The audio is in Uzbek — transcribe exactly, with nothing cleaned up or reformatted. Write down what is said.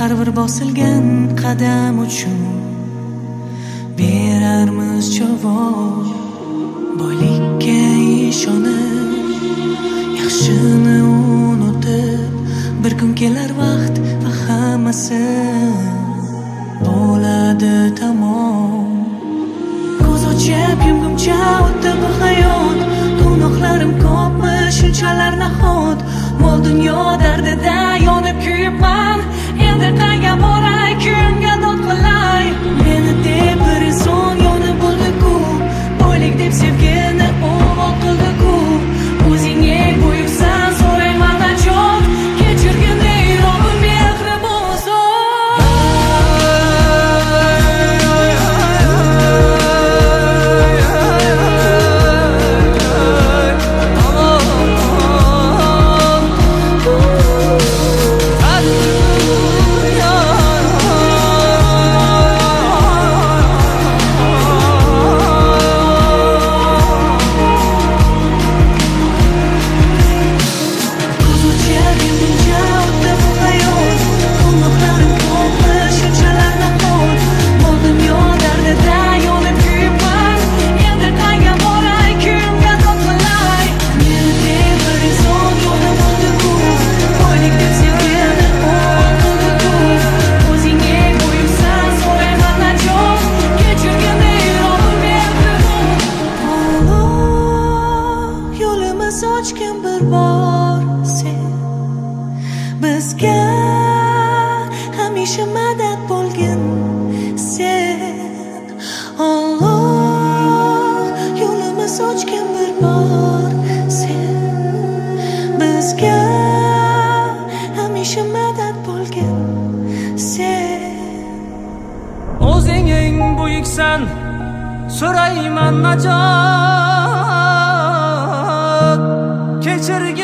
har bir bosilgan qadam uchun berarmiz javob. Boylikka ishonib, yaxshini unutib, bir kun kelar vaqt va hammasi bo'ladi tamom. Ko'z ochib yumguncha o'tdi bu hayot, gunohlarim ko'pmi shunchalar nahot. Mol dunyo dardida yonib kuyibman, endi qayga boray, kuyimga dod qilay. Meni deb bir inson yonib bo'ldi-ku, boylik deb sevgini o'g'il qildi-ku. O'zingga buyuksan, so'rayman najot, kechirgin ey Robbim mehribon zot. Sochgan bir bor sen bizga hamisha madad bo'lgin sen. Alloh yo'limiz ochgan bir bor sen bizga hamisha madad bo'lgin sen. O'zing eng buyuksan, so'rayman najot, kechirgin